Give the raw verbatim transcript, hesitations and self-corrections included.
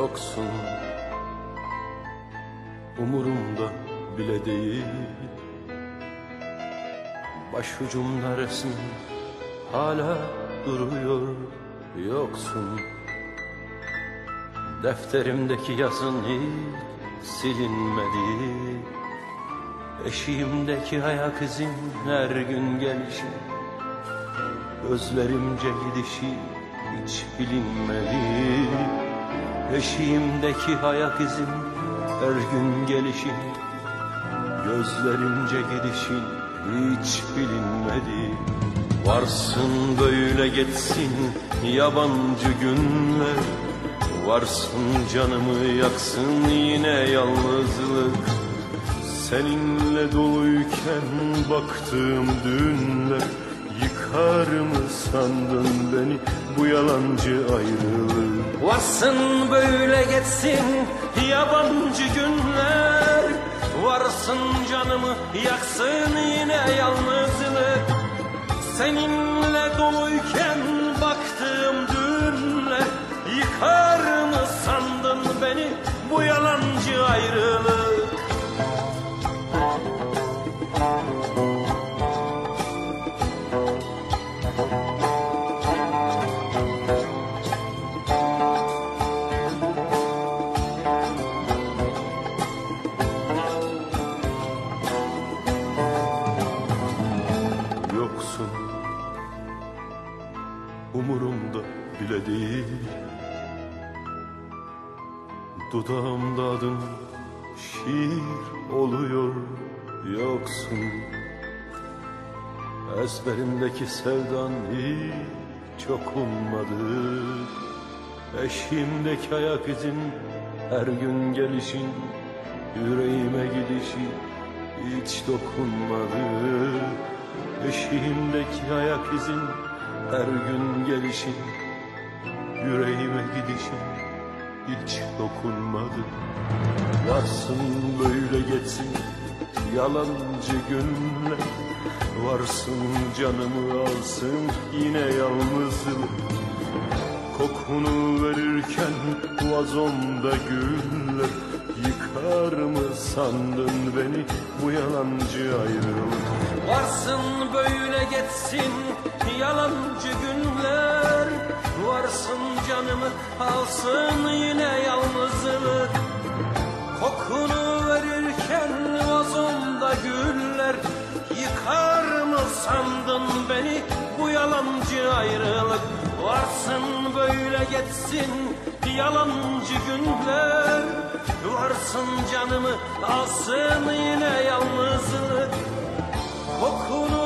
yoksun. Umurumda bile değil. Başucumda resmin hala duruyor, yoksun. Defterimdeki yazın hiç silinmedi. Eşiğimdeki ayak izin her gün gelişi, gözlerimce gidişi hiç bilinmedi. Eşiğimdeki ayak izin her gün gelişi, gözlerimce gidişi hiç bilinmedi. Varsın böyle geçsin yabancı günler, varsın canımı yaksın yine yalnızlık. Seninle doluyken baktığım dünler, yıkar mı sandın beni bu yalancı ayrılık? Varsın böyle geçsin yabancı günler, varsın canımı yaksın yine yalnızlık. Seninle doluyken baktığım dünler, yıkar mı sandın beni bu yalancı ayrılık? Yoksun, umurumda bile değil. Dudağımda adın şiir oluyor, yoksun. Ezberimdeki sevdan hiç okunmadı. Eşiğimdeki ayak izin her gün gelişin, yüreğime gidişi hiç dokunmadı. Eşiğimdeki ayak izin her gün gelişin, yüreğime gidişin hiç dokunmadı. Varsın böyle geçsin yalancı günler, varsın canımı alsın yine yalnızlık. Kokunu verirken vazomda güller, yıkar mı sandın beni bu yalancı ayrılık? Varsın böyle geçsin yalancı günler, varsın canımı alsın yine yalnızlık. Kokunu verirken vazomda güller, yıkar mı sandın beni bu yalancı ayrılık? Varsın böyle geçsin yalancı günler, varsın canımı alsın yine yalnızlık. Kokunu